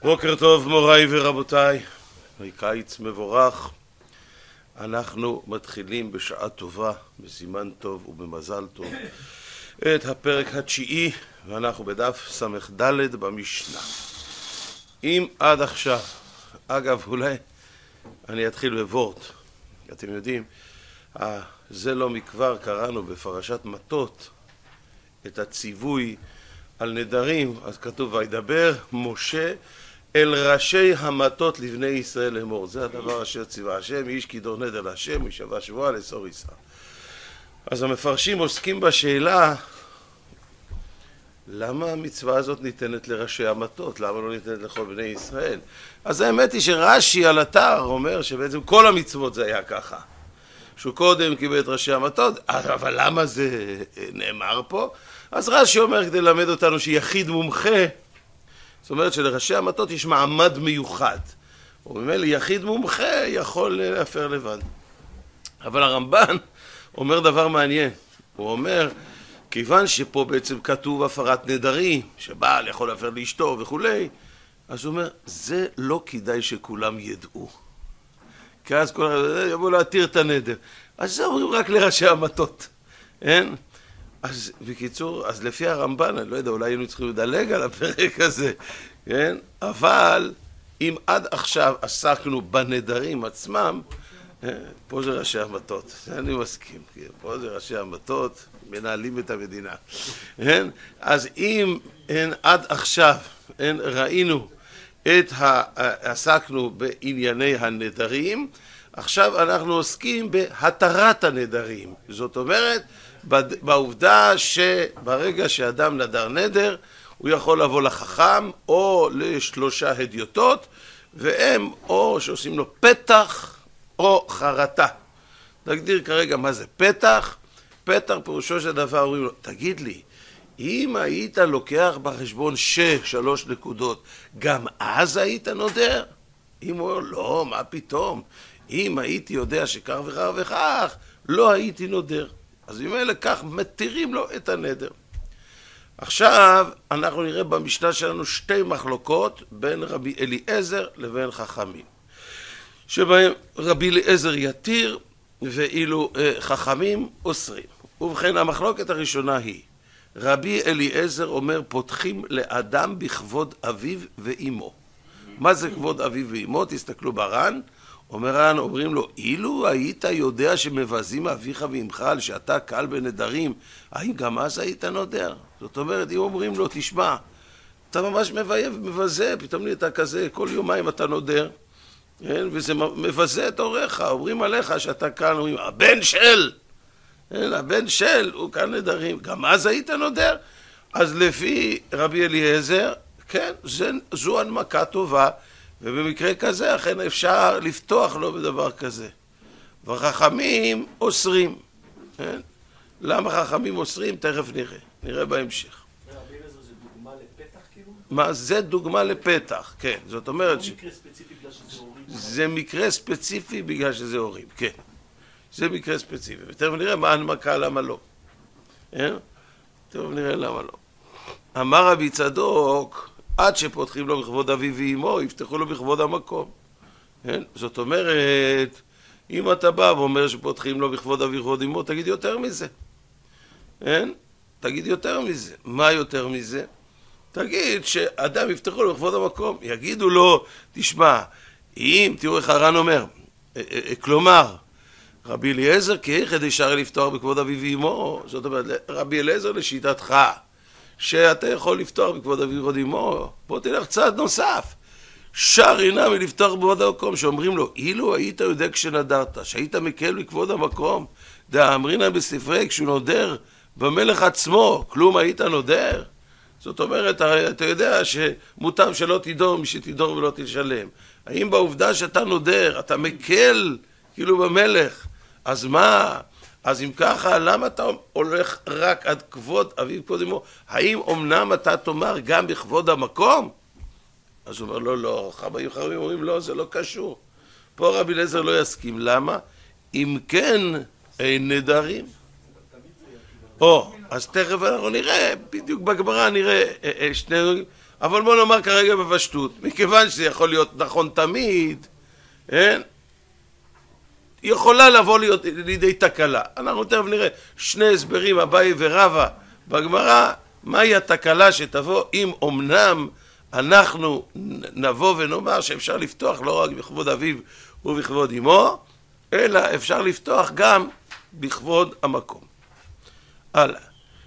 בוקר טוב מוריי ורבותיי, קיץ מבורך. אנחנו מתחילים בשעה טובה, בסימן טוב ובמזל טוב, את הפרק התשיעי, ואנחנו בדף ס"ד במשנה. אם עד עכשיו, אגב אולי אני אתחיל בוורט, אתם יודעים, זה לא מכבר קראנו בפרשת מטות את הציווי על נדרים, אז כתוב וידבר משה אל ראשי המטות לבני ישראל לאמור, זה הדבר אשר ציווה השם, איש כי דור נדר להשם, וישבע שבועה לאסור ישראל. אז המפרשים עוסקים בשאלה, למה המצווה הזאת ניתנת לראשי המטות? למה לא ניתנת לכל בני ישראל? אז האמת היא שרש"י על אתר אומר שבעצם כל המצוות זה היה ככה. שהוא קודם קיבל את ראשי המטות, אבל למה זה נאמר פה? אז רש"י אומר כדי ללמד אותנו שיחיד מומחה, זאת אומרת שלראשי המטות יש מעמד מיוחד. וממילא יחיד מומחה יכול להפר לבד. אבל הרמב"ן אומר דבר מעניין. הוא אומר, כיוון שפה בעצם כתוב הפרת נדרים, שבעל יכול להפר לאשתו וכולי, אז הוא אומר, זה לא כדאי שכולם ידעו. כי אז כל אחד יבוא להתיר את הנדר. אז זה אומרים רק לראשי המטות. אין? אז בקיצור, אז לפי הרמב"ן, אני לא יודע, אולי היינו צריכים לדלג על הפרק הזה, כן? אבל אם עד עכשיו עסקנו בנדרים עצמם, פה זה ראשי המטות, זה אני מסכים, פה זה ראשי המטות, מנהלים את המדינה. אז אם עד עכשיו ראינו עסקנו בענייני הנדרים, עכשיו אנחנו עוסקים בהתרת הנדרים. זאת אומרת, בעובדה שברגע שאדם נדר נדר, הוא יכול לבוא לחכם או לשלושה הדיוטות, והם או שעושים לו פתח או חרטה. נגדיר כרגע מה זה פתח. פתח פירושו של דבר, אומרים לו, תגיד לי, אם היית לוקח בחשבון 3 נקודות, גם אז היית נודר? אם הוא אומר, לא, מה פתאום? אם הייתי יודע שכך וכך וכך, לא הייתי נודר. אז אם אלה כך, מתירים לו את הנדר. עכשיו, אנחנו נראה במשנה שלנו 2 מחלוקות בין רבי אליעזר לבין חכמים. שבהם רבי אליעזר יתיר, ואילו חכמים אוסרים. ובכן, המחלוקת הראשונה היא, רבי אליעזר אומר, פותחים לאדם בכבוד אביו ואימו. מה זה כבוד אביו ואימו? תסתכלו בר"ן. אומרים לו, אילו היית יודע שמבזים אביך ואמך על שאתה קל בנדרים, האם גם אז היית נודר? זאת אומרת, אם אומרים לו, תשמע, אתה ממש מבזה, פתאום נהיית כזה, כל יומיים אתה נודר, וזה מבזה את הוריך, אומרים עליך שאתה כאן, אומרים, הבן של, הבן של, הוא כאן נדרים, גם אז היית נודר? אז לפי רבי אליעזר, כן, זו הנמקה טובה, ובמקרה כזה אכן אפשר לפתוח לו בדבר כזה. וחכמים אוסרים. למה חכמים אוסרים? תכף נראה בהמשך. רבי אליעזר זה דוגמה לפתח כאילו? מה? זה דוגמה לפתח, כן. זאת אומרת זה מקרה ספציפי בגלל שזה הורים? זה מקרה ספציפי בגלל שזה הורים, כן. זה מקרה ספציפי. ותכף נראה מה הנמקה, למה לא. תכף נראה למה לא. אמר רבי צדוק, עד שפותחים לו בכבוד אביו ואימו, יפתחו לו בכבוד המקום. זאת אומרת, אם אתה בא ואומר שפותחים לו בכבוד אביו וכבוד אימו, תגיד יותר מזה. תגיד יותר מזה. מה יותר מזה? תגיד שאדם יפתחו לו בכבוד המקום. יגידו לו, תשמע, אם, תראו איך הר"ן אומר, כלומר, רבי אליעזר כיחד ישר לפתוח בכבוד אביו ואימו, זאת אומרת, רבי אליעזר לשיטתך, שאתה יכול לפתוח בכבוד אביו וכבוד אמו, בוא תלך צעד נוסף. שר הנה מלפתוח בכבוד המקום, שאומרים לו, אילו היית יודע כשנדרת, שהיית מקל בכבוד המקום, דאמרינן בספרי, כשהוא נודר במלך עצמו, כלום היית נודר? זאת אומרת, אתה יודע שמוטב שלא תדור, משתדור ולא תשלם. האם בעובדה שאתה נודר, אתה מקל כאילו במלך, אז מה? אז אם ככה, למה אתה הולך רק עד כבוד אביו וכבוד אמו? האם אמנם אתה תאמר גם בכבוד המקום? אז הוא אומר, לא, לא, חכמים אומרים, לא, זה לא קשור. פה רבי אליעזר לא יסכים. למה? אם כן, אין נדרים. אז תכף אנחנו נראה, בדיוק בגמרא נראה שני... אבל בוא נאמר כרגע בפשטות, מכיוון שזה יכול להיות נכון תמיד, יכולה לבוא לידי תקלה. אנחנו תכף נראה שני הסברים, אביי ורבא בגמרא, מהי התקלה שתבוא אם אמנם אנחנו נבוא ונאמר שאפשר לפתוח לא רק בכבוד אביו ובכבוד אמו, אלא אפשר לפתוח גם בכבוד המקום. הלאה.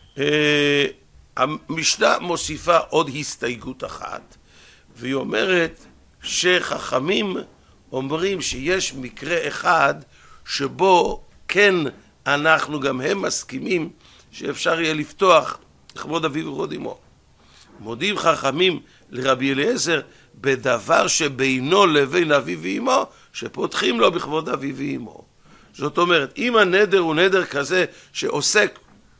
המשנה מוסיפה עוד הסתייגות אחת, והיא אומרת שחכמים אומרים שיש מקרה אחד שבו כן אנחנו גם הם מסכימים שאפשר יהיה לפתוח לכבוד אביו וכבוד אמו. מודיעים חכמים לרבי אליעזר בדבר שבינו לבין אביו ואמו שפותחים לו בכבוד אביו ואמו. זאת אומרת, אם הנדר הוא נדר כזה שעוסק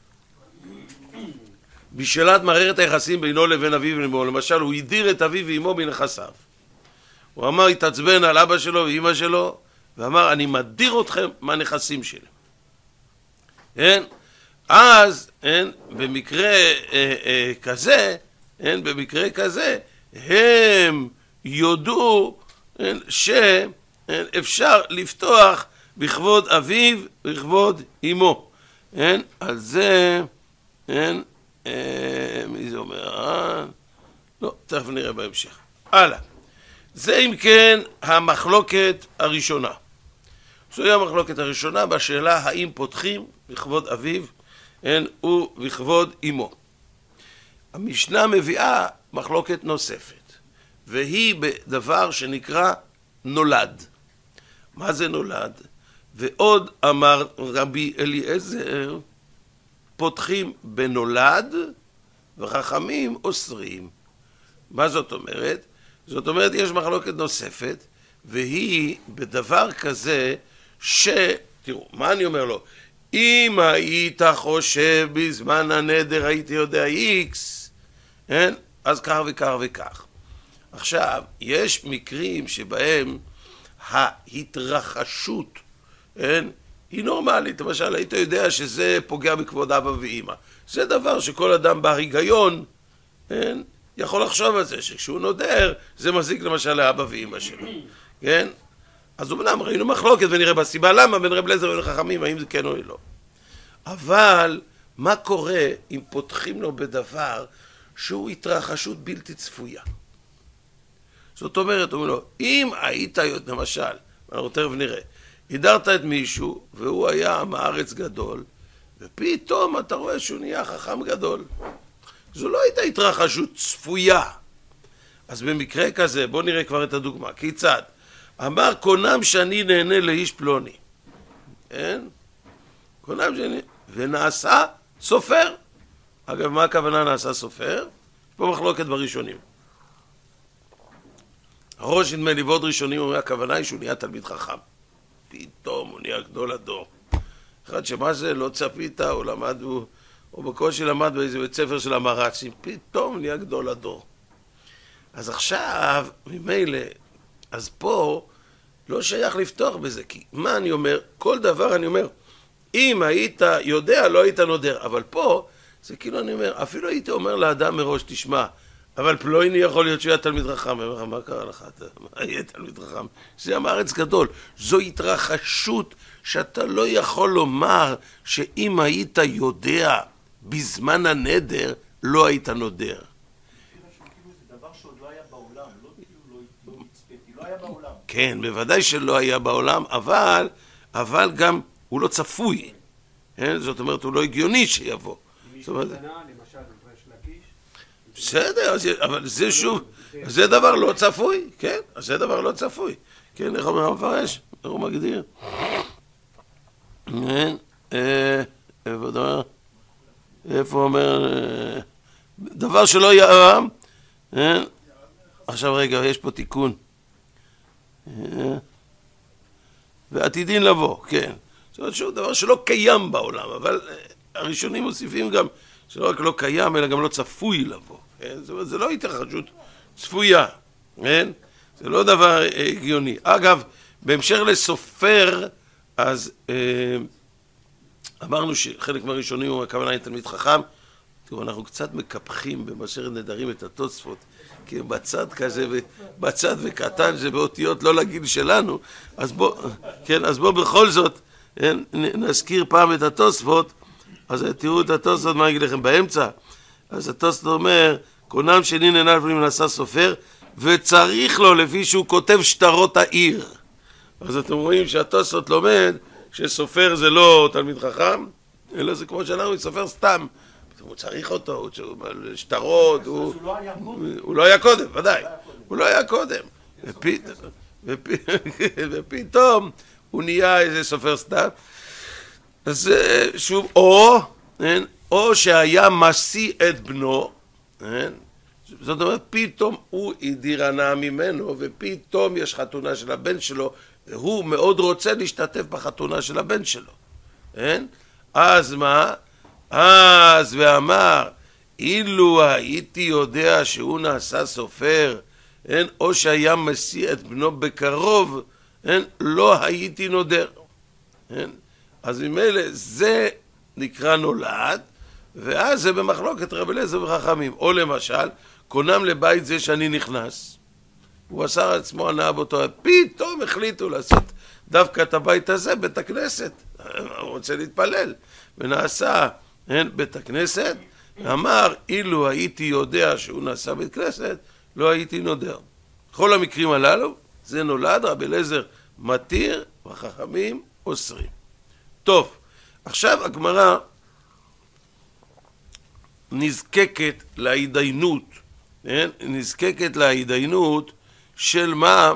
בשאלת מערכת היחסים בינו לבין אביו ואמו, למשל הוא הדיר את אביו ואמו בנכסיו, הוא אמר, התעצבן על אבא שלו ואמא שלו ואמר, אני מדיר אתכם מהנכסים שלי. אז במקרה כזה, במקרה כזה הם יודו שאפשר לפתוח בכבוד אביו ובכבוד אמו. על זה מי זה אומר? לא, תכף נראה בהמשך. הלאה. זה אם כן המחלוקת הראשונה. זוהי המחלוקת הראשונה בשאלה האם פותחים בכבוד אביו ובכבוד אמו. המשנה מביאה מחלוקת נוספת, והיא בדבר שנקרא נולד. מה זה נולד? ועוד אמר רבי אליעזר, פותחים בנולד וחכמים אוסרים. מה זאת אומרת? זאת אומרת, יש מחלוקת נוספת, והיא בדבר כזה תראו, מה אני אומר לו? אם היית חושב בזמן הנדר הייתי יודע איקס, אז כך וכך וכך. עכשיו, יש מקרים שבהם ההתרחשות היא נורמלית. למשל, היית יודע שזה פוגע בכבוד אבא ואמא. זה דבר שכל אדם בהיגיון יכול לחשוב על זה, שכשהוא נודר זה מזיק למשל לאבא ואמא שלו. כן? אז אומנם ראינו מחלוקת ונראה בסיבה למה בין רבי אליעזר ובין חכמים, האם זה כן או לא. אבל מה קורה אם פותחים לו בדבר שהוא התרחשות בלתי צפויה? זאת אומרת, אומרים לו, אם היית, למשל, אנחנו תכף נראה, הדרת את מישהו והוא היה מארץ גדול, ופתאום אתה רואה שהוא נהיה חכם גדול. זו לא הייתה התרחשות צפויה. אז במקרה כזה, בואו נראה כבר את הדוגמה. כיצד? אמר קונם שאני נהנה לאיש פלוני. כן? קונם שאני... ונעשה סופר. אגב, מה הכוונה נעשה סופר? פה מחלוקת בראשונים. הראש נדמה לי ועוד ראשונים אומר, הכוונה היא שהוא נהיה תלמיד חכם. פתאום הוא נהיה גדול הדור. אחד שמה זה לא צפית, הוא למד, הוא בקושי למד באיזה בית ספר של המרצים, פתאום נהיה גדול הדור. אז עכשיו, ממילא, אז פה לא שייך לפתוח בזה, כי מה אני אומר? כל דבר אני אומר, אם היית יודע, לא היית נודר, אבל פה, זה כאילו אני אומר, אפילו הייתי אומר לאדם מראש, תשמע, אבל פלויני יכול להיות שהוא היה תלמיד חכם, אני אומר לך, מה קרה לך? מה יהיה תלמיד חכם? זה המארץ גדול, זו התרחשות שאתה לא יכול לומר שאם היית יודע בזמן הנדר, לא היית נודר. זה דבר שעוד לא היה בעולם, לא נצפתי, לא היה בעולם. כן, בוודאי שלא היה בעולם, אבל גם הוא לא צפוי. זאת אומרת, הוא לא הגיוני שיבוא. מישהו קטנה, למשל, מפרש לקיש. בסדר, אבל זה שוב, זה דבר לא צפוי, כן? זה דבר לא צפוי. כן, איך אומר המפרש? איך הוא מגדיר? איפה אומר? דבר שלא היה... עכשיו רגע, יש פה תיקון. ועתידין לבוא, כן. זאת אומרת שהוא דבר שלא קיים בעולם, אבל הראשונים מוסיפים גם שלא רק לא קיים, אלא גם לא צפוי לבוא. כן? זאת אומרת, זה לא התרחשות צפויה, כן? זה לא דבר הגיוני. אגב, בהמשך לסופר, אז אמרנו שחלק מהראשונים הוא הכוונה היא תלמיד חכם, תראו, אנחנו קצת מקפחים במסכת נדרים את התוספות, כי בצד כזה, בצד וקטן, זה באותיות לא לגיל שלנו, אז בוא בכל זאת נזכיר פעם את התוספות. אז תראו את התוספות, מה אגיד לכם באמצע? אז התוספות אומר, קונם שני נהנה לפעמים נעשה סופר, וצריך לו לפי שהוא כותב שטרות העיר. אז אתם רואים שהתוספות לומד שסופר זה לא תלמיד חכם, אלא זה כמו שאנחנו סופר סתם. הוא צריך אותו, שטרות, הוא לא היה קודם, ודאי, הוא לא היה קודם. ופתאום הוא נהיה איזה סופר סתם. אז שוב, או שהיה משיא את בנו, זאת אומרת, פתאום הוא הדיר הנאה ממנו, ופתאום יש חתונה של הבן שלו, והוא מאוד רוצה להשתתף בחתונה של הבן שלו. אז מה? אז ואמר, אילו הייתי יודע שהוא נעשה סופר, או שהיה משיא את בנו בקרוב, לא הייתי נודר. אז ממילא זה נקרא נולד, ואז זה במחלוקת רבי אליעזר וחכמים. או למשל, קונם לבית זה שאני נכנס, הוא עשה עצמו הנאה באותו, פתאום החליטו לעשות דווקא את הבית הזה בית הכנסת, הוא רוצה להתפלל, ונעשה בית הכנסת, ואמר, אילו הייתי יודע שהוא נעשה בית כנסת, לא הייתי נודר. בכל המקרים הללו, זה נולד, רבי אליעזר מתיר, וחכמים אוסרים. טוב, עכשיו הגמרא נזקקת להתדיינות, נזקקת להתדיינות של מה?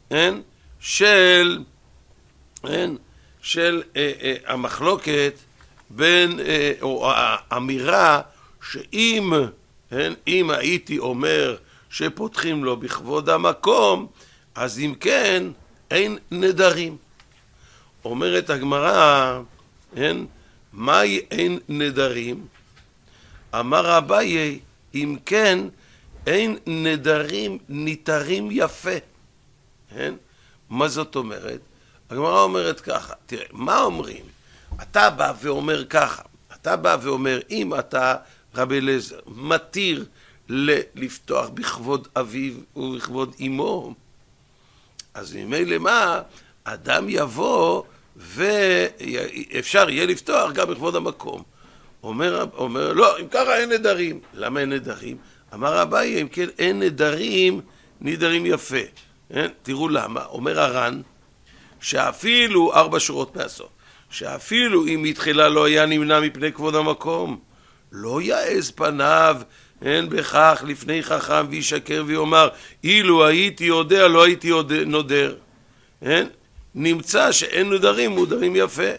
של המחלוקת בין, או האמירה שאם הייתי אומר שפותחים לו בכבוד המקום, אז אם כן אין נדרים. אומרת הגמרא, מהי אין נדרים? אמר אביי, אם כן אין נדרים ניתרים יפה. מה זאת אומרת? הגמרא אומרת ככה, תראה, מה אומרים? אתה בא ואומר ככה, אתה בא ואומר, אם אתה רבי אליעזר מתיר לפתוח בכבוד אביו ובכבוד אמו, אז ממילא מה? אדם יבוא ואפשר יהיה לפתוח גם בכבוד המקום. אומר, לא, אם ככה אין נדרים. למה אין נדרים? אמר אביי, אם כן אין נדרים, נדרים יפה. תראו למה. אומר הר"ן, שאפילו 4 שורות מהסוף, שאפילו אם מתחילה לא היה נמנע מפני כבוד המקום, לא יעז פניו, אין בכך לפני חכם וישקר ויאמר, אילו הייתי יודע, לא הייתי נודר. נמצא שאין נדרים, מודרים יפה.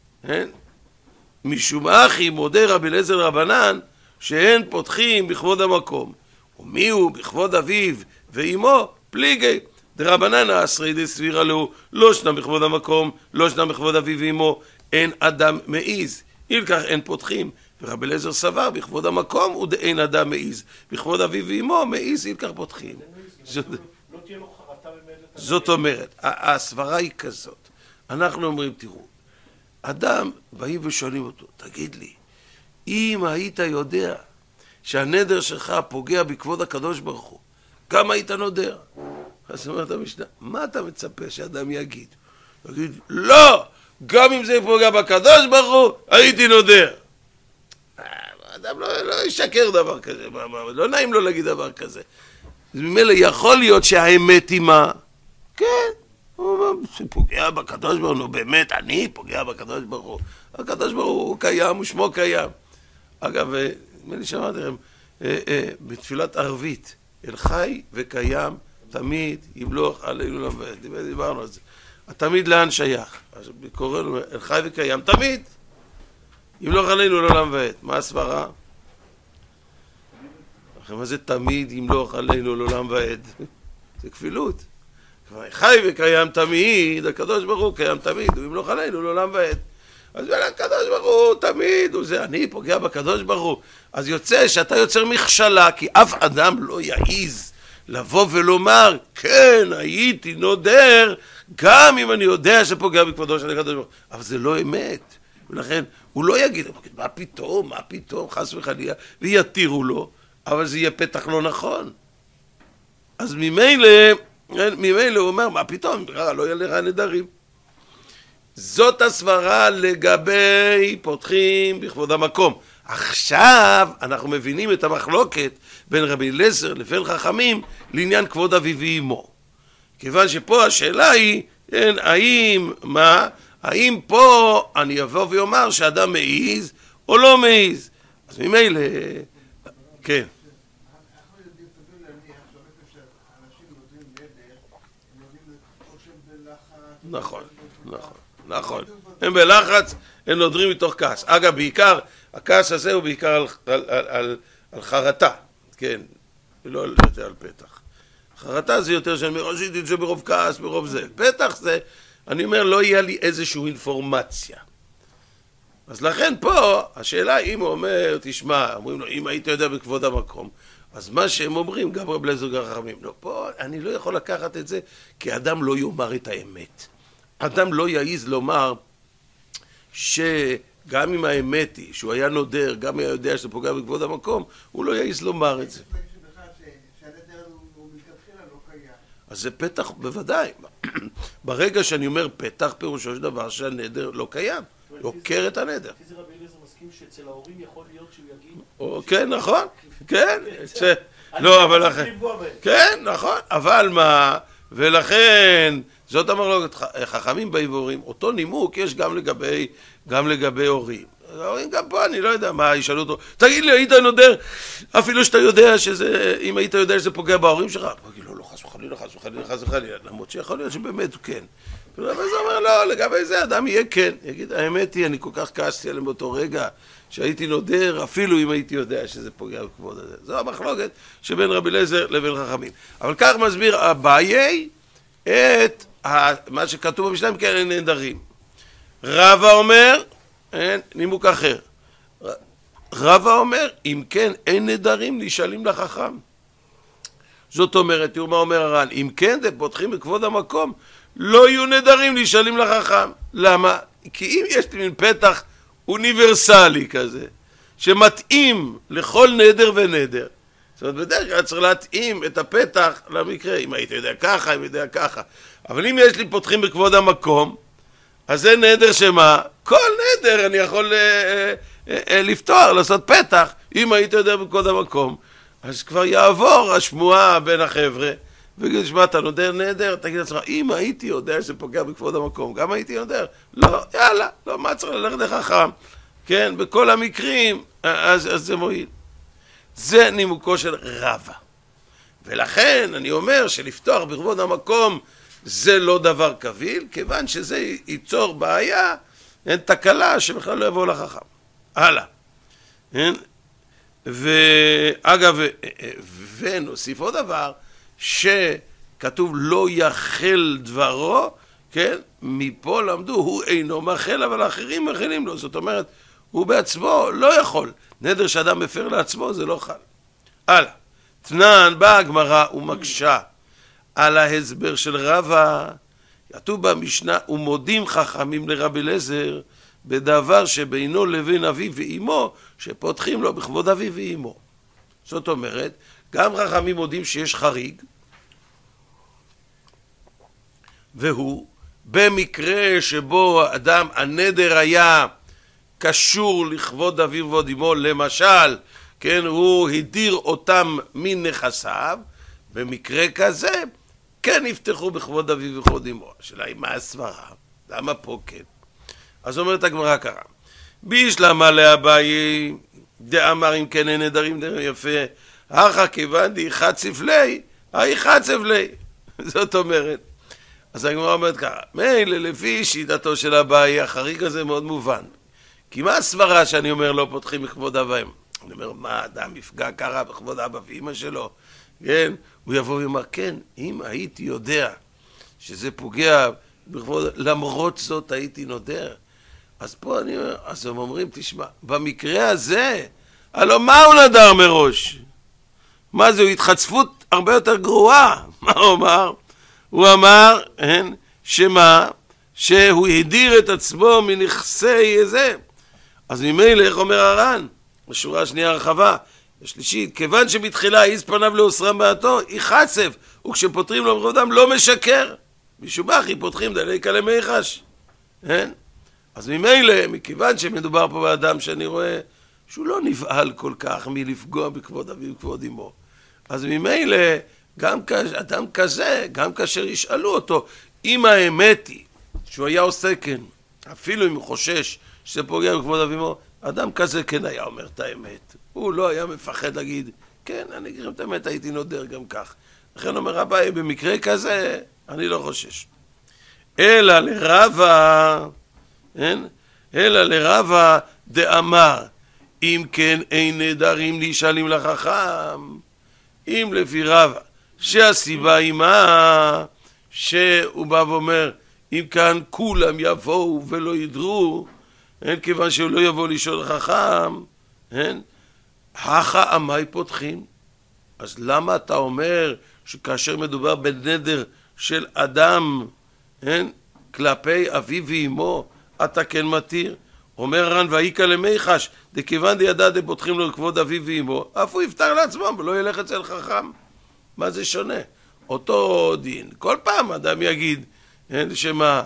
משום אחי מודה רבי אליעזר רבנן, שאין פותחים בכבוד המקום. ומי הוא בכבוד אביו ואמו? פליגי. דרבנן אסרי דסבירה לו, לא שנם בכבוד המקום, לא שנם בכבוד אביו ואמו, אין אדם מעיז. אילכך אין פותחים. ורבי אליעזר סבר בכבוד המקום הוא דאין אדם מעיז. בכבוד אביו ואמו מעיז אילכך פותחים. לא תהיה לו חרטה במילת. זאת אומרת, הסברה היא כזאת. אנחנו אומרים, תראו, אדם באים ושואלים אותו, תגיד לי, אם היית יודע שהנדר שלך פוגע בכבוד הקדוש ברוך הוא, כמה היית נודר? אז אומרת המשנה, מה אתה מצפה שאדם יגיד? תגיד, לא, גם אם זה פוגע בקדוש ברוך הוא, הייתי נודר. אדם לא ישקר דבר כזה, לא נעים לו להגיד דבר כזה. אז ממילא יכול להיות שהאמת היא מה? כן, הוא אומר, שפוגע בקדוש ברוך הוא, באמת, אני פוגע בקדוש ברוך הוא. הקדוש ברוך הוא קיים, ושמו קיים. אגב, נדמה לי שאמרתי לכם, בתפילת ערבית, אל חי וקיים, תמיד ימלוך עלינו למועד. דיברנו על זה. התמיד לאן שייך? אז קוראים, אל חי וקיים, תמיד ימלוך עלינו לעולם ועד. מה הסברה? מה זה תמיד ימלוך עלינו לעולם ועד? זה כפילות. חי וקיים תמיד, הקדוש ברוך הוא קיים תמיד, הוא ימלוך עלינו לעולם ועד. אז הקדוש ברוך הוא תמיד, הוא זה, אני פוגע בקדוש ברוך הוא. אז יוצא שאתה יוצר מכשלה, כי אף אדם לא יעיז לבוא ולומר, כן, הייתי נודר, גם אם אני יודע שפוגע בכבודו של הקדוש ברוך הוא. אבל זה לא אמת. ולכן הוא לא יגיד, מה פתאום, חס וחלילה, ויתירו לו, אבל זה יהיה פתח לא נכון. אז ממילא הוא אומר, מה פתאום, לא יהיה לך נדרים. זאת הסברה לגבי פותחים בכבוד המקום. עכשיו אנחנו מבינים את המחלוקת בין רבי אליעזר לבין חכמים לעניין כבוד אביו ואמו. כיוון שפה השאלה היא, האם פה אני אבוא ואומר שאדם מעיז או לא מעיז? אז ממילא, כן. נכון. הם בלחץ, הם נודרים מתוך כעס. אגב, בעיקר, הכעס הזה הוא בעיקר על חרטה, כן, ולא יותר על פתח. חרטה זה יותר שאני אומר, עשיתי את זה ברוב כעס, ברוב זה. פתח זה, אני אומר, לא יהיה לי איזושהי אינפורמציה. אז לכן פה, השאלה אם הוא אומר, תשמע, אומרים לו, אם היית יודע בכבוד המקום, אז מה שהם אומרים, גם רבי אליעזר וגם חכמים, לא, פה אני לא יכול לקחת את זה, כי אדם לא יאמר את האמת. אדם לא יעיז לומר שגם אם האמת היא, שהוא היה נודר, גם היה יודע שזה פוגע בכבוד המקום, הוא לא יעיז לומר את זה. אז זה פתח, בוודאי. ברגע שאני אומר פתח, פירושו של דבר שהנדר לא קיים. לא עוקר את הנדר. לפי זה רבי אליעזר מסכים שאצל ההורים יכול להיות שהוא יגיד... כן, נכון. כן. לא, אבל לכן... כן, נכון. אבל מה... ולכן... זאת המחלוקת, חכמים באים ואומרים, אותו נימוק יש גם לגבי הורים. ההורים גם פה, אני לא יודע מה, ישאלו אותו, תגיד לי, היית נודר, אפילו שאתה יודע שזה, אם היית יודע שזה פוגע בהורים שלך, תגיד לו, לא, חס וחלילה, למרות שיכול להיות שבאמת הוא כן. אבל זה אומר, לא, לגבי זה אדם יהיה כן. יגיד, האמת היא, אני כל כך כעסתי עליהם באותו רגע, שהייתי נודר, אפילו אם הייתי יודע שזה פוגע בכבוד הזה. זו המחלוקת שבין רבי אליעזר לבין חכמים. אבל כך מסביר אביי את מה שכתוב במשנה, אם כן אין נדרים. רבא אומר, אין נימוק אחר. רבא אומר, אם כן אין נדרים, נשאלים לחכם. זאת אומרת, תראו מה אומר הר"ן, אם כן, אתם פותחים בכבוד המקום, לא יהיו נדרים, נשאלים לחכם. למה? כי אם יש לי מין פתח אוניברסלי כזה, שמתאים לכל נדר ונדר, זאת אומרת, בדרך כלל צריך להתאים את הפתח למקרה, אם היית יודע ככה, אם יודע ככה. אבל אם יש לי פותחים בכבוד המקום, אז זה נדר שמה? כל נדר אני יכול לפתוח, לעשות פתח, אם היית יודע בכבוד המקום. אז כבר יעבור השמועה בין החבר'ה, וגיד, שמע, אתה נודר נדר, תגיד לעצמך, אם הייתי יודע שזה פוגע בכבוד המקום, גם הייתי נודר. לא, יאללה, לא, מה צריך ללכת לחכם? כן, בכל המקרים, אז זה מועיל. זה נימוקו של רבא. ולכן אני אומר שלפתוח בכבוד המקום זה לא דבר קביל, כיוון שזה ייצור בעיה, אין תקלה שבכלל לא יבוא לחכם. הלאה. ואגב, ונוסיף עוד דבר, שכתוב לא יחל דברו, כן? מפה למדו, הוא אינו מחל, אבל האחרים מחלים לו. זאת אומרת, הוא בעצמו לא יכול. נדר שאדם מפר לעצמו, זה לא חל. הלאה. תנן באה הגמרא ומקשה על ההסבר של רבא. כתוב במשנה, ומודים חכמים לרבי אליעזר בדבר שבינו לבין אביו ואימו, שפותחים לו בכבוד אביו ואימו. זאת אומרת, גם חכמים מודים שיש חריג, והוא במקרה שבו אדם, הנדר היה קשור לכבוד אביו וכבוד אמו, למשל, כן, הוא הדיר אותם מנכסיו, במקרה כזה, כן יפתחו בכבוד אביו וכבוד אמו. השאלה היא מה הסברה? למה פה כן? אז אומרת הגמרא ככה, בישלמה לאביי דאמר אם כן אין נדרים נדרים יפה, אחא כיוון דאיחת ספלי, האיחת ספלי. זאת אומרת, אז הגמרא אומרת ככה, מילא לפי שיטתו של אביי, החריג הזה מאוד מובן. כי מה הסברה שאני אומר לא פותחים בכבוד אביהם? אני אומר, מה אדם יפגע ככה בכבוד אבא ואמא שלו? כן? הוא יבוא ויאמר, כן, אם הייתי יודע שזה פוגע בכבוד, למרות זאת הייתי נודר. אז פה אני אומר, אז הם אומרים, תשמע, במקרה הזה, הלוא מה הוא נדר מראש? מה זה, הוא התחצפות הרבה יותר גרועה. מה הוא אמר? הוא אמר, שמה? שהוא הדיר את עצמו מנכסי זה. אז ממילא, איך אומר הר"ן? בשורה השנייה הרחבה, השלישית, כיוון שבתחילה העיז פניו לאוסרם בעתו, היא חצב, וכשפותרים לו מכבודם לא משקר. משובחי פותחים דלי כלמי חש. כן? אז ממילא, מכיוון שמדובר פה באדם שאני רואה שהוא לא נבהל כל כך מלפגוע בכבוד אביו וכבוד אמו. אז ממילא, גם אדם כזה, גם כאשר ישאלו אותו, אם האמת היא שהוא היה עושה כן, אפילו אם הוא חושש שזה פוגע בכבוד אביו ואמו, אדם כזה כן היה אומר את האמת. הוא לא היה מפחד להגיד, כן, אני אגיד את האמת, הייתי נודר גם כך. לכן אומר רבי, במקרה כזה, אני לא חושש. אלא לרבה, אלא לרבה דאמר, אם כן אין נדרים נשאלים לחכם, אם לפי רבה, שהסיבה היא מה, שהוא בא ואומר, אם כאן כולם יבואו ולא ידרו, כיוון שהוא לא יבוא לשאול חכם, הכה עמי פותחים. אז למה אתה אומר שכאשר מדובר בנדר של אדם, כלפי אביו ואמו, אתה כן מתיר? אומר הר"ן, ויקרא למי חש, דכיוון דידע דפותחים לו לכבוד אביו ואמו, אף הוא יפטר לעצמו ולא ילך אצל חכם. מה זה שונה? אותו דין. כל פעם אדם יגיד, שמה,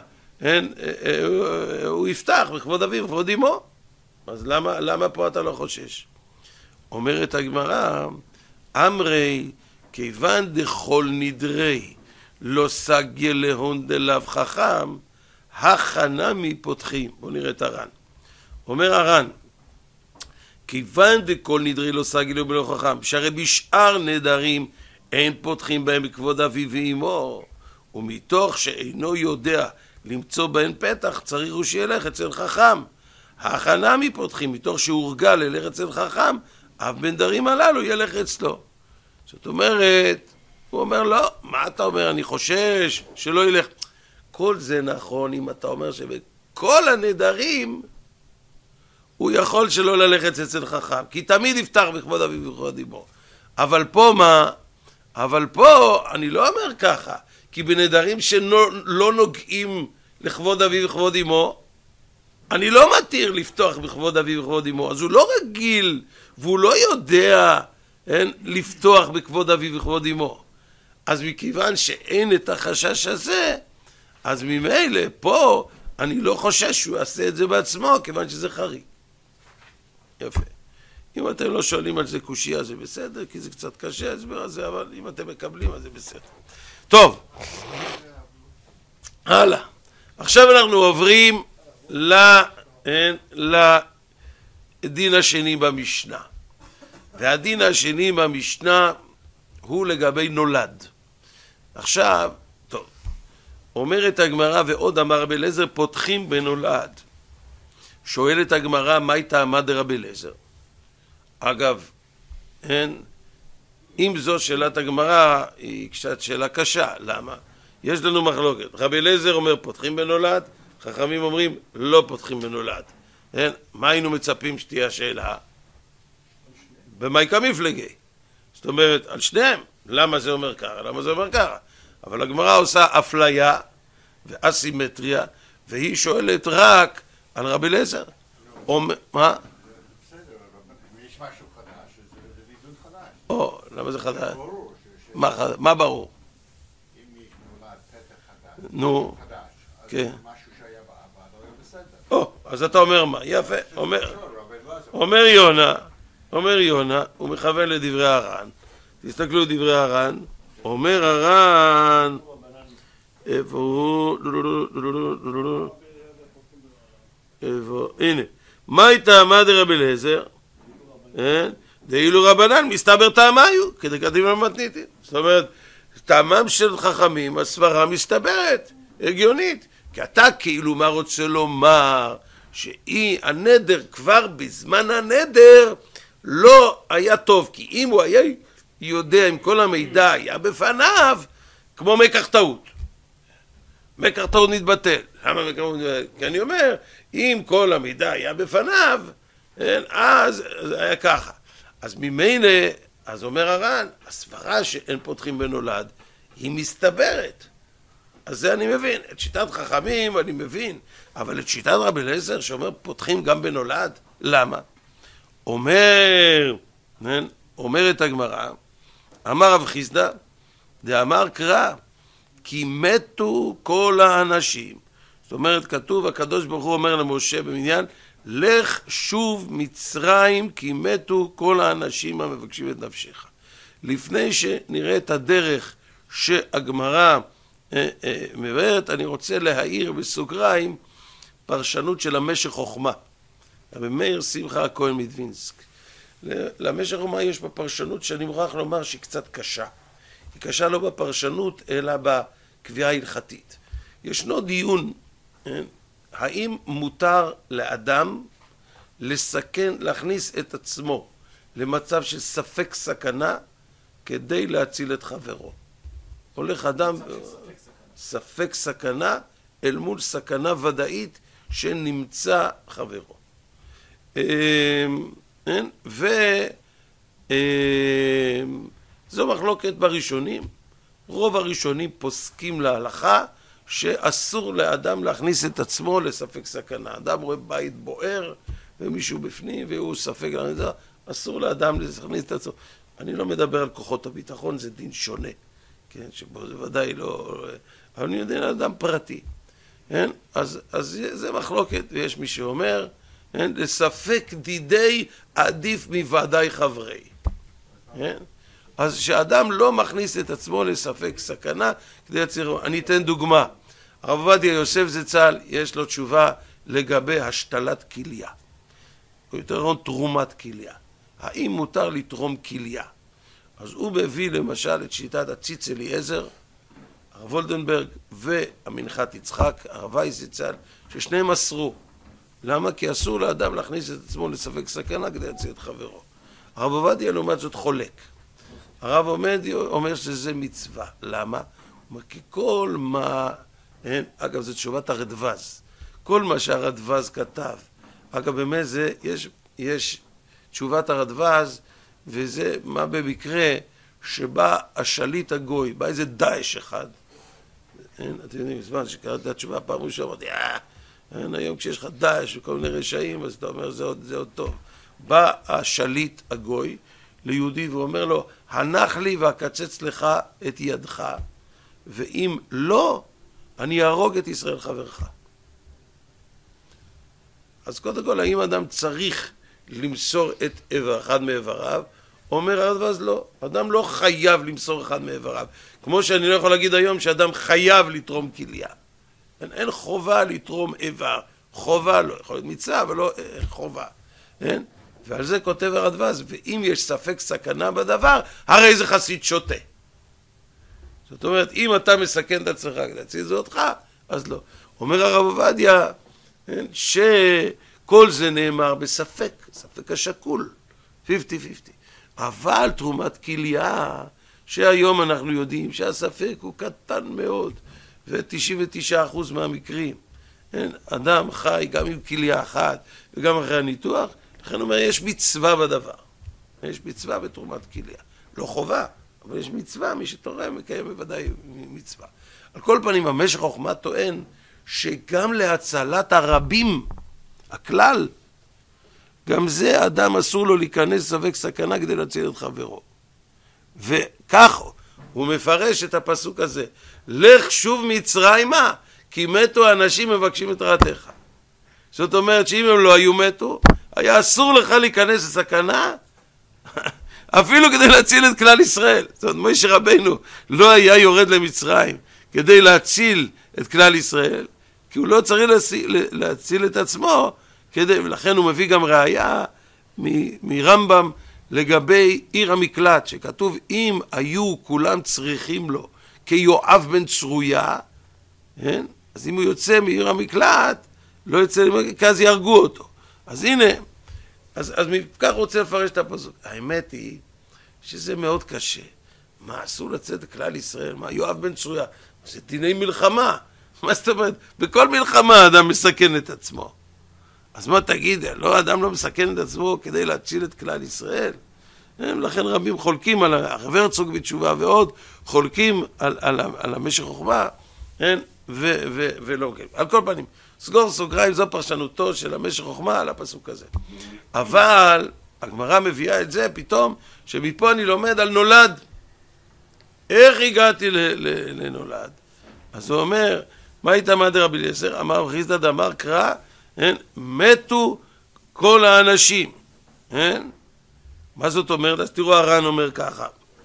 הוא יפתח בכבוד אביו וכבוד אמו. אז למה פה אתה לא חושש? אומרת הגמרא, אמרי, כיוון דכל נדרי, לא סגיה להון דלאו חכם, החנמי פותחים. בואו נראה את הר"ן. אומר הר"ן, כיוון דכל נדרי לא סגיה להון דלאו חכם, שהרי בשאר נדרים אין פותחים בהם בכבוד אביו ואמו, ומתוך שאינו יודע למצוא בהן פתח, צריך הוא שילך אצל חכם. החנמי פותחים, מתוך שהורגל ללך אצל חכם, אף בנדרים הללו ילך אצלו. זאת אומרת, הוא אומר, לא, מה אתה אומר? אני חושש שלא ילך. כל זה נכון אם אתה אומר שבכל הנדרים הוא יכול שלא ללכת אצל חכם, כי תמיד יפתח בכבוד אביו וכבוד אמו. אבל פה מה? אבל פה אני לא אומר ככה, כי בנדרים שלא נוגעים לכבוד אביו וכבוד אמו, אני לא מתיר לפתוח בכבוד אביו וכבוד אמו. אז הוא לא רגיל והוא לא יודע לפתוח בכבוד אביו וכבוד אמו. אז מכיוון שאין את החשש הזה, אז ממילא פה אני לא חושש שהוא יעשה את זה בעצמו, כיוון שזה חריג. יפה. אם אתם לא שואלים על זה קושיה זה בסדר, כי זה קצת קשה ההסבר הזה, אבל אם אתם מקבלים אז זה בסדר. טוב, הלאה. עכשיו אנחנו עוברים לדין השני במשנה. והדין השני במשנה הוא לגבי נולד. עכשיו, טוב, אומרת הגמרא, ועוד אמר רבי אליעזר, פותחים בנולד. שואלת הגמרא, מהי טעמה דרבי אליעזר? אגב, אם זו שאלת הגמרא, היא קצת שאלה קשה. למה? יש לנו מחלוקת. רבי אליעזר אומר, פותחים בנולד, חכמים אומרים, לא פותחים בנולד. מה היינו מצפים שתהיה השאלה? במייקה מפלגי. זאת אומרת, על שניהם. למה זה אומר ככה? למה זה אומר ככה? אבל הגמרא עושה אפליה ואסימטריה, והיא שואלת רק על רבי אליעזר. מה? בסדר, אבל אם יש משהו חדש, זה וידון חדש. למה זה חדש? ברור. מה ברור? אם יש נולד פתח חדש, נו, אז כן. משהו שהיה בעבר לא היה בסדר. אז אתה אומר מה? יפה. אומר יונה, הוא מכוון לדברי הר"ן. תסתכלו דברי הר"ן. אומר הר"ן, איפה הוא? הנה. מה הייתה טעמה דרבי אליעזר? דאילו רבנן מסתבר טעמיו, כדי קדימה למתניתין. זאת אומרת, טעמם של חכמים, הסברה מסתברת, הגיונית. כי אתה כאילו מה רוצה לומר, הנדר כבר בזמן הנדר לא היה טוב, כי אם הוא היה יודע, אם כל המידע היה בפניו, כמו מקח טעות. מקח טעות נתבטל. למה מקח טעות נתבטל? כי אני אומר, אם כל המידע היה בפניו, אז זה היה ככה. אז ממילא, אז אומר הר"ן, הסברה שאין פותחים בנולד, היא מסתברת. אז זה אני מבין, את שיטת חכמים אני מבין, אבל את שיטת רבי אליעזר שאומר פותחים גם בנולד, למה? אומרת הגמרא, אמר רב חיסדא, דאמר קרא, כי מתו כל האנשים. זאת אומרת, כתוב, הקדוש ברוך הוא אומר למשה במניין, לך שוב מצרים, כי מתו כל האנשים המבקשים את נפשך. לפני שנראה את הדרך שהגמרא מבארת, אני רוצה להעיר בסוגריים פרשנות של המשך חוכמה. רבי מאיר שמחה הכהן מדווינסק. למשך חוכמה יש בפרשנות שאני מוכרח לומר שהיא קצת קשה. היא קשה לא בפרשנות אלא בקביעה ההלכתית. ישנו דיון, האם מותר לאדם להכניס את עצמו למצב של ספק סכנה כדי להציל את חברו. הולך אדם ספק סכנה אל מול סכנה ודאית שנמצא חברו. זו מחלוקת בראשונים. רוב הראשונים פוסקים להלכה שאסור לאדם להכניס את עצמו לספק סכנה. אדם רואה בית בוער ומישהו בפנים והוא ספק, אסור לאדם להכניס את עצמו. אני לא מדבר על כוחות הביטחון, זה דין שונה, כן? שבו זה ודאי לא... אבל אני יודע על אדם פרטי. כן? אז זה מחלוקת, ויש מי שאומר, כן? לספק דידי עדיף מוודאי חברי. כן? אז שאדם לא מכניס את עצמו לספק סכנה כדי להציל. אני אתן דוגמה. הרב עובדיה יוסף זצ"ל, יש לו תשובה לגבי השתלת כליה. או יותר נכון תרומת כליה. האם מותר לתרום כליה? אז הוא מביא למשל את שיטת הציץ אליעזר, הרב וולדנברג והמנחת יצחק, הרב וייס זצ"ל, ששניהם אסרו. למה? כי אסור לאדם להכניס את עצמו לספק סכנה כדי להציל את חברו. הרב עובדיה לעומת זאת חולק. הרב אומר שזה מצווה. למה? הוא אומר כי כל מה, אגב זו תשובת הרדווז, כל מה שהרדווז כתב, אגב באמת זה, יש תשובת הרדווז, וזה מה במקרה שבא השליט הגוי, בא איזה דאעש אחד. אתם יודעים, בזמן שקראתי את התשובה פעם ראשונה, אמרתי, היום כשיש לך דאעש וכל מיני רשעים, אז אתה אומר, זה עוד טוב. בא השליט הגוי ליהודי ואומר לו, הנח לי ואקצץ לך את ידך, ואם לא, אני אהרוג את ישראל חברך. אז קודם כל, האם אדם צריך למסור את אחד מאיבריו? אומר הרדווז לא, אדם לא חייב למסור אחד מאיבריו. כמו שאני לא יכול להגיד היום שאדם חייב לתרום כליה. אין חובה לתרום איבר. חובה לא, יכול להיות מצווה, אבל לא חובה. אין? ועל זה כותב הרדווז, ואם יש ספק סכנה בדבר, הרי זה חסיד שוטה. זאת אומרת, אם אתה מסכן את עצמך כדי להציל זה אותך, אז לא. אומר הרב עובדיה, שכל זה נאמר בספק, ספק השקול, 50-50. אבל תרומת כליה, שהיום אנחנו יודעים שהספק הוא קטן מאוד, ו99% מהמקרים, אדם חי גם עם כליה אחת וגם אחרי הניתוח, לכן הוא אומר, יש מצווה בדבר. יש מצווה בתרומת כליה. לא חובה, אבל יש מצווה, מי שתורם מקיים בוודאי מצווה. על כל פנים, המשך חוכמה טוען שגם להצלת הרבים, הכלל, גם זה אדם אסור לו להיכנס ספק סכנה כדי להציל את חברו. וכך הוא מפרש את הפסוק הזה, לך שוב מצרימה, כי מתו אנשים מבקשים את רעתך. זאת אומרת שאם הם לא היו מתו, היה אסור לך להיכנס לסכנה, אפילו כדי להציל את כלל ישראל. זאת אומרת, משה רבנו לא היה יורד למצרים כדי להציל את כלל ישראל, כי הוא לא צריך להציל את עצמו, ולכן הוא מביא גם ראיה מרמב"ם לגבי עיר המקלט, שכתוב אם היו כולם צריכים לו כיואב בן צרויה, אז אם הוא יוצא מעיר המקלט, לא יוצא, כי אז יהרגו אותו. אז הנה, אז מכך רוצה לפרש את הפסוק. האמת היא שזה מאוד קשה. מה, אסור לצאת לכלל ישראל? מה, יואב בן צרויה? זה דיני מלחמה. מה זאת אומרת? בכל מלחמה אדם מסכן את עצמו. אז מה תגיד? לא, אדם לא מסכן את עצמו כדי להציל את כלל ישראל. לכן רבים חולקים על הרב הרצוג בתשובה ועוד, חולקים על המשך חוכמה, ולא כן. על כל פנים, סגור סוגריים, זו פרשנותו של המשך חוכמה על הפסוק הזה. אבל הגמרא מביאה את זה פתאום, שמפה אני לומד על נולד. איך הגעתי לנולד? אז הוא אומר, מה איתמא דרבי אליעזר? אמר חיסדא דאמר קרא, מתו כל האנשים. מה זאת אומרת? אז תראו, הר"ן אומר ככה.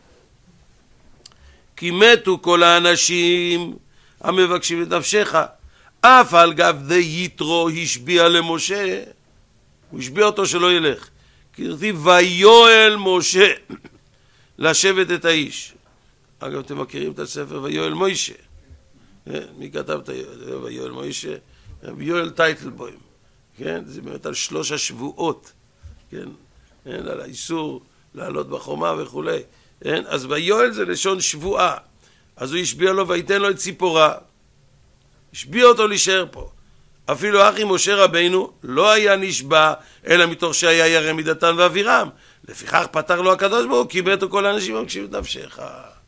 כי מתו כל האנשים המבקשים את נפשך, אף על גב די יתרו השביע למשה, הוא השביע אותו שלא ילך. כרתיב ויואל משה לשבת את האיש. אגב, אתם מכירים את הספר ויואל מוישה. מי כתב את ויואל מוישה? ויואל טייטלבוים. כן? זה באמת על 3 השבועות. כן? על האיסור לעלות בחומה וכולי. אז ויואל זה לשון שבועה. אז הוא השביע לו ויתן לו את ציפורה. השביע אותו להישאר פה. אפילו אחי משה רבינו לא היה נשבע, אלא מתוך שהיה ירא מדתן ואבירם. לפיכך פתר לו הקדוש ברוך הוא, כי מתו כל האנשים המבקשים את נפשך.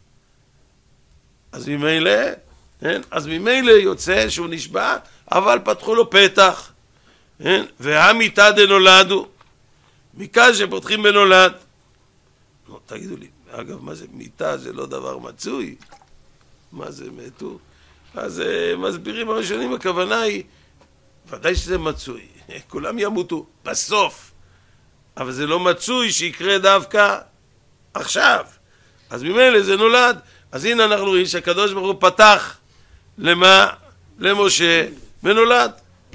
אז ממילא יוצא שהוא נשבע, אבל פתחו לו פתח. והמיתה דנולדו. מכאן שפותחים בנולד. תגידו לי, אגב, מה זה מיתה? זה לא דבר מצוי. מה זה מתו? אז מסבירים הראשונים, הכוונה היא, ודאי שזה מצוי, כולם ימותו בסוף, אבל זה לא מצוי שיקרה דווקא עכשיו. אז ממילא זה נולד. אז הנה אנחנו רואים שהקדוש ברוך הוא פתח למה? למשה ונולד.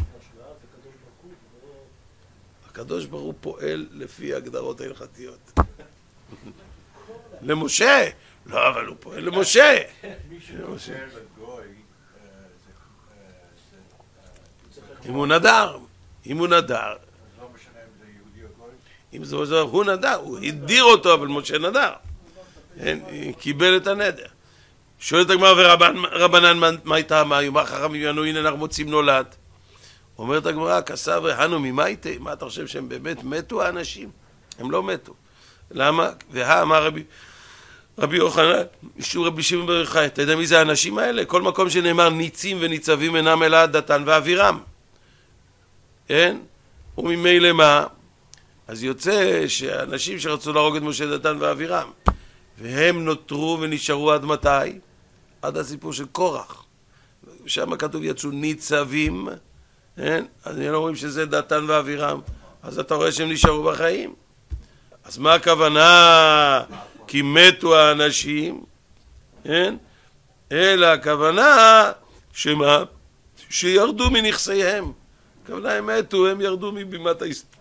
הקדוש ברוך הוא פועל לפי הגדרות ההלכתיות. למשה? לא, אבל הוא פועל למשה. אם הוא נדר, אם הוא נדר. לא משנה אם זה יהודי או גוי? אם זה הוא נדר, הוא הדיר אותו, אבל משה נדר. קיבל את הנדר. שואלת הגמרא ורבנן מה הייתה, מה יאמר חכמים יענו, הנה אנחנו מוצאים נולד. אומרת הגמרא, כסף והנו ממה הייתה? מה אתה חושב שהם באמת מתו האנשים? הם לא מתו. למה? אמר רבי יוחנן, אישור רבי שמעון בר יוחאי, אתה יודע מי זה האנשים האלה? כל מקום שנאמר ניצים וניצבים אינם אלא דתן ואבירם. וממילא מה? אז יוצא שהאנשים שרצו להרוג את משה דתן ואבירם, והם נותרו ונשארו עד מתי? עד הסיפור של קורח. שם כתוב יצאו ניצבים, אז לא רואים שזה דתן ואבירם, אז אתה רואה שהם נשארו בחיים. אז מה הכוונה? כי מתו האנשים, אלא הכוונה שמה? שירדו מנכסיהם. הכוונה הם מתו, הם ירדו מבימת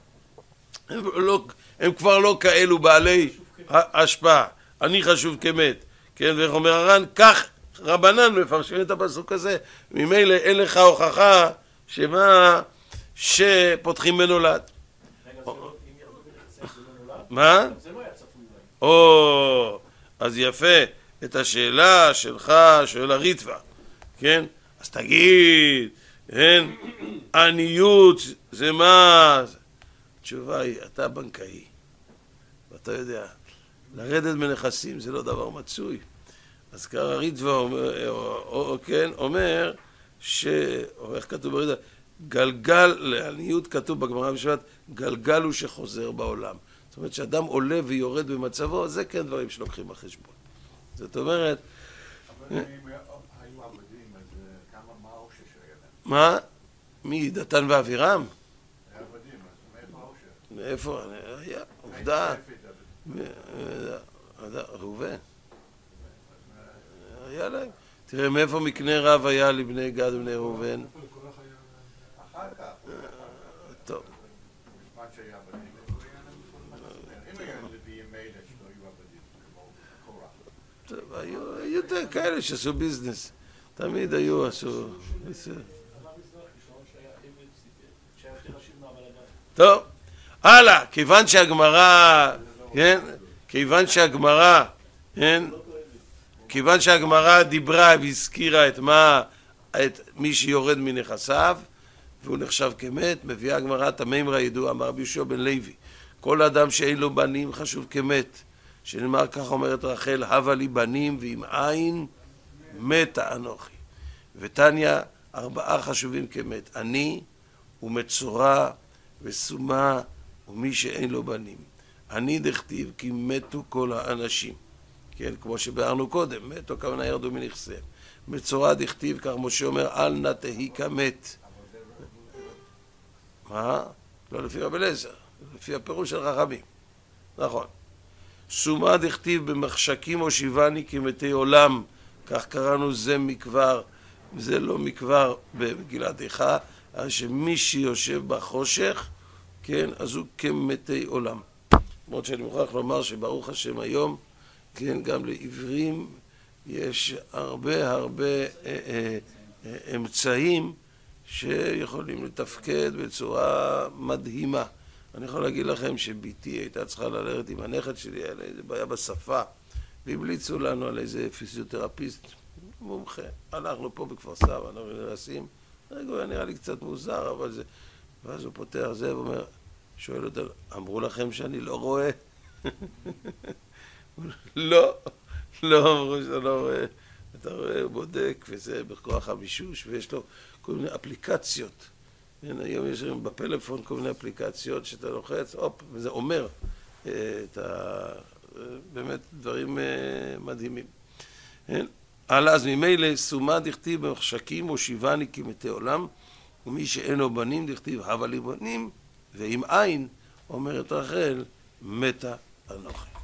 הם כבר לא כאלו בעלי השפעה. אני חשוב כמת. כן, ואיך אומר הר"ן, כך רבנן מפרשים את הפסוק הזה. ממילא אין לך הוכחה שמה? שפותחים בנולד. מה? אז יפה, את השאלה שלך, שואל הריטב"א, כן? אז תגיד, עניות זה מה? התשובה היא, אתה בנקאי, ואתה יודע, לרדת מנכסים זה לא דבר מצוי. אז ככה הריטב"א אומר, איך כתוב בריטב"א? גלגל, לעניות כתוב בגמרא במשפט, גלגל הוא שחוזר בעולם. זאת אומרת שאדם עולה ויורד במצבו, זה כן דברים שלוקחים בחשבון. זאת אומרת... אבל אם היו עבדים, אז מה העושר שהיה להם? מה? מי? דתן ואבירם? היה עבדים, אז מאיפה? מאיפה העושר? היה, עובדה. ראובן. היה להם. תראה, מאיפה מקנה רב היה לבני גד ובני ראובן? אחר כך. טוב. בזמן שהיה עבדים. אם היה לוויים מילא שלא היו עבדים, כמו קורח. טוב, היו יותר כאלה שעשו ביזנס. תמיד היו עשו... טוב, הלאה, כיוון שהגמרא, כן? כיוון שהגמרא דיברה והזכירה את מי שיורד מנכסיו, והוא נחשב כמת, מביאה הגמרא את המימרה הידועה, אמר רבי יהושע בן לוי, כל אדם שאין לו בנים חשוב כמת, שנאמר כך אומרת רחל, הבה לי בנים ועם עין מתה אנוכי. ותניא 4 חשובים כמת, עני ומצורע וסומה ומי שאין לו בנים. עני דכתיב כי מתו כל האנשים, כן, כמו שבארנו קודם, מתו כמובן ירדו מנכסיהם. מצורע דכתיב, כך משה אומר, אל נא תהי כמת. מה? לא לפי רבי אליעזר, לפי הפירוש של חכמים. נכון. סומה דכתיב במחשכים הושיבני כמתי עולם, כך קראנו זה מכבר, זה לא מכבר במגילת איכה, אז שמי שיושב בחושך, כן, אז הוא כמתי עולם. למרות שאני מוכרח לומר שברוך השם היום, כן, גם לעברים יש הרבה אמצעים שיכולים לתפקד בצורה מדהימה. אני יכול להגיד לכם שביתי הייתה צריכה ללכת עם הנכד שלי על איזה בעיה בשפה, והמליצו לנו על איזה פיזיותרפיסט מומחה. אנחנו פה בכפר סבא, אנחנו נרסים, רגע, נראה לי קצת מוזר, אבל זה... ואז הוא פותח זה ואומר, שואל אותה, אמרו לכם שאני לא רואה? לא אמרו שאתה לא רואה. אתה רואה, הוא בודק, וזה בכוח המישוש, ויש לו כל מיני אפליקציות. היום יש בפלאפון כל מיני אפליקציות שאתה לוחץ, הופ, וזה אומר באמת דברים מדהימים. אז ממילא סומה דכתיב במחשכים הושיבני כמתי עולם, ומי שאין לו בנים דכתיב הבה לי בנים, ועם עין אומרת רחל מתה אנוכי.